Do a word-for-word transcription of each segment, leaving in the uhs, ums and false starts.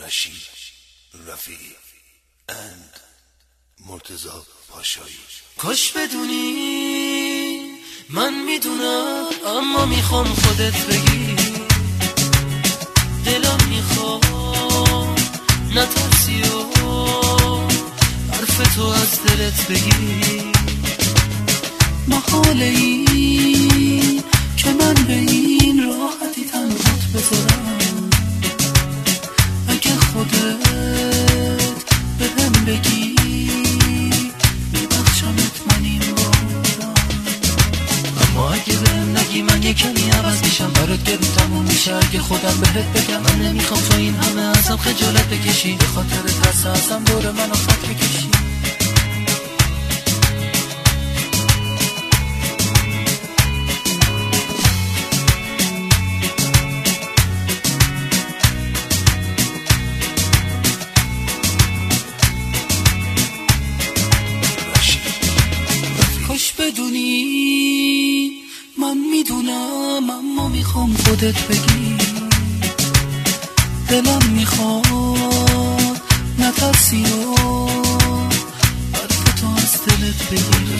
رشید رفیعی and مرتضی پاشایی. کاش بدونی من میدونم اما میخوام خودت بگی، دلم میخواد نترسی و حرف تو از دلت بگی. محاله ای که من به این راحتی تنهات بذارم، اگه خودت به هم بگی میبخشمت من این بارم. اما اگه به هم نگی من یه کمی عوض میشم، برات گرون تموم میشه اگه خودم بهت بگم. من نمیخوام تو این همه ازم خجالت بکشی، به خاطر ترس ازم دور منو خط بکشی. کاش بدونی من میدونم اما میخوام خودت بگی، دلم میخواد نترسی و حرف تو از دلت بگی.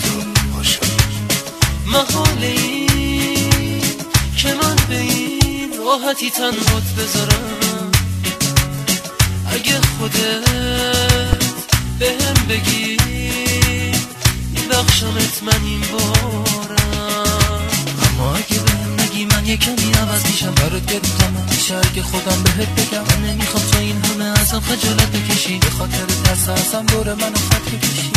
محاله ای که من به این راحتی تنهات بذارم، اگه خودت به هم بگی بخشمت من این بارم. اما اگه بهم نگی من یه کمی عوض میشم، برات گرون تمام میشه اگه خودم بهت بگم. من نمیخوام تو این همه ازم خجالت بکشی، به خاطر ترس ازم دور منو خط بکشی.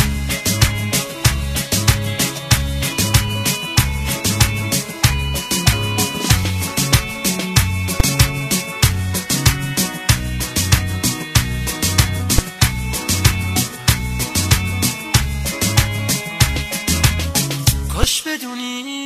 کاش بدونی